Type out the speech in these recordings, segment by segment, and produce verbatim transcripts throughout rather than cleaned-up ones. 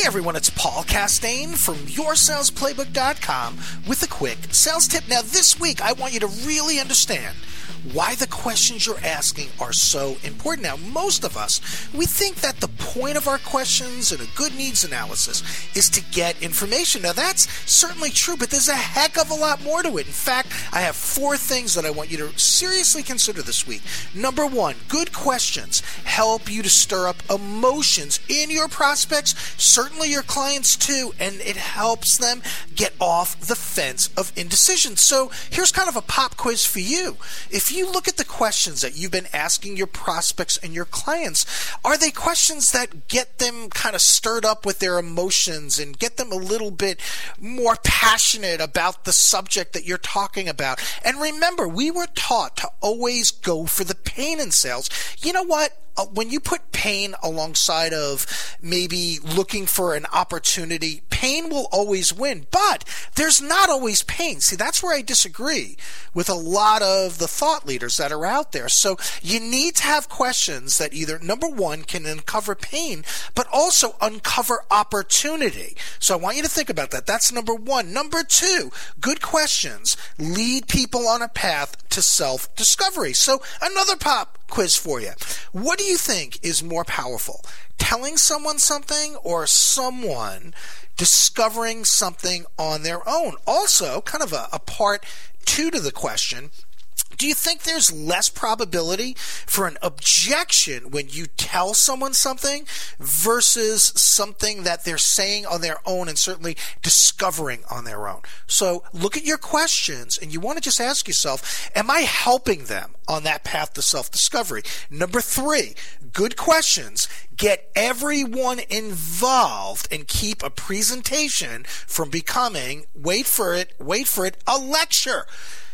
Hey everyone, it's Paul Castaigne from your sales playbook dot com with a quick sales tip. Now this week, I want you to really understand why the questions you're asking are so important. Now, most of us, we think that the point of our questions in a good needs analysis is to get information. Now, that's certainly true, but there's a heck of a lot more to it. In fact, I have four things that I want you to seriously consider this week. Number one, good questions help you to stir up emotions in your prospects, certainly your clients too, and it helps them get off the fence of indecision. So here's kind of a pop quiz for you. If you look at the questions that you've been asking your prospects and your clients, are they questions that get them kind of stirred up with their emotions and get them a little bit more passionate about the subject that you're talking about? And remember, we were taught to always go for the pain in sales. You know what? Uh, when you put pain alongside of maybe looking for an opportunity, pain will always win, but there's not always pain. See, that's where I disagree with a lot of the thought leaders that are out there. So you need to have questions that either, number one, can uncover pain, but also uncover opportunity. So I want you to think about that. That's number one. Number two, good questions lead people on a path to self-discovery. So another pop quiz for you. What do you think is more powerful? Telling someone something or someone discovering something on their own? Also, kind of a, a part two to the question, do you think there's less probability for an objection when you tell someone something versus something that they're saying on their own and certainly discovering on their own? So look at your questions and you want to just ask yourself, am I helping them on that path to self-discovery? Number three, good questions get everyone involved and keep a presentation from becoming, wait for it, wait for it, a lecture.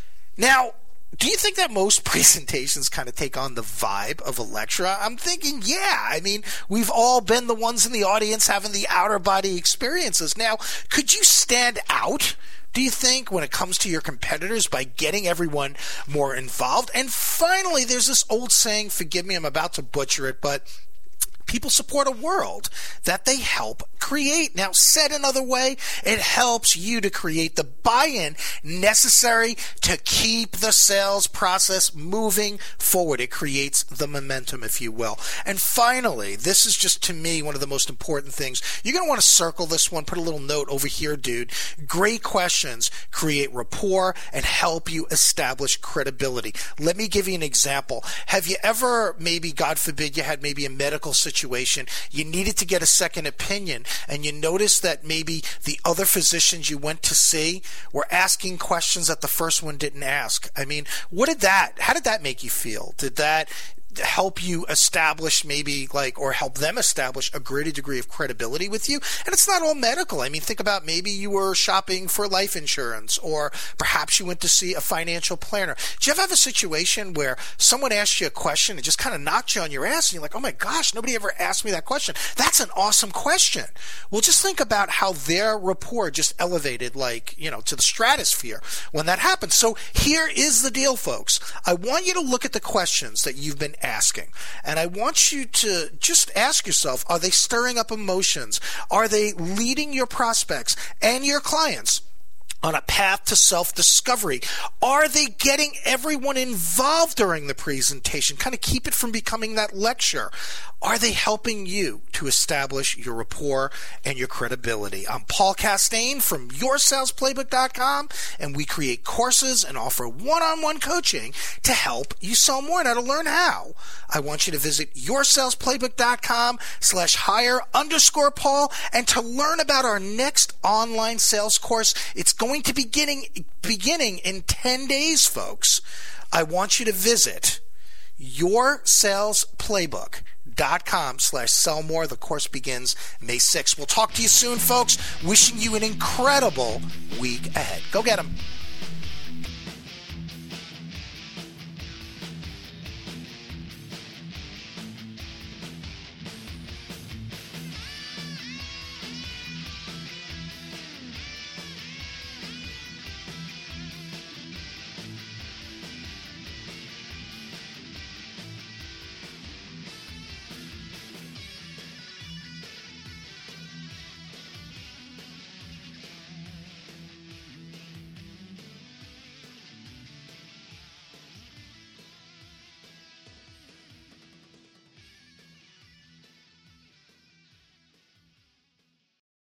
Now, do you think that most presentations kind of take on the vibe of a lecture? I'm thinking, yeah. I mean, we've all been the ones in the audience having the outer body experiences. Now, could you stand out, do you think, when it comes to your competitors by getting everyone more involved? And finally, there's this old saying, forgive me, I'm about to butcher it, but people support a world that they help create. Now, said another way, it helps you to create the buy-in necessary to keep the sales process moving forward. It creates the momentum, if you will. And finally, this is just, to me, one of the most important things. You're going to want to circle this one, put a little note over here, dude. Great questions create rapport and help you establish credibility. Let me give you an example. Have you ever, maybe, God forbid, you had maybe a medical situation, you needed to get a second opinion, and you noticed that maybe the other physicians you went to see were asking questions that the first one didn't ask? I mean, what did that, how did that make you feel? Did that help you establish maybe like, or help them establish a greater degree of credibility with you? And it's not all medical. I mean, think about maybe you were shopping for life insurance, or perhaps you went to see a financial planner. Did you ever have a situation where someone asked you a question and just kind of knocked you on your ass and you're like, oh my gosh, nobody ever asked me that question. That's an awesome question. Well, just think about how their rapport just elevated, like, you know, to the stratosphere when that happened. So here is the deal, folks. I want you to look at the questions that you've been asking. And I want you to just ask yourself, are they stirring up emotions? Are they leading your prospects and your clients on a path to self-discovery? Are they getting everyone involved during the presentation? Kind of keep it from becoming that lecture. Are they helping you to establish your rapport and your credibility? I'm Paul Castaigne from your sales playbook dot com, and we create courses and offer one-on-one coaching to help you sell more. Now, to learn how, I want you to visit your sales playbook dot com slash hire underscore Paul, and to learn about our next online sales course, it's going to be beginning, beginning in ten days, folks. I want you to visit your sales playbook dot com slash sell more. The course begins May sixth. We'll talk to you soon, folks. Wishing you an incredible week ahead. Go get them.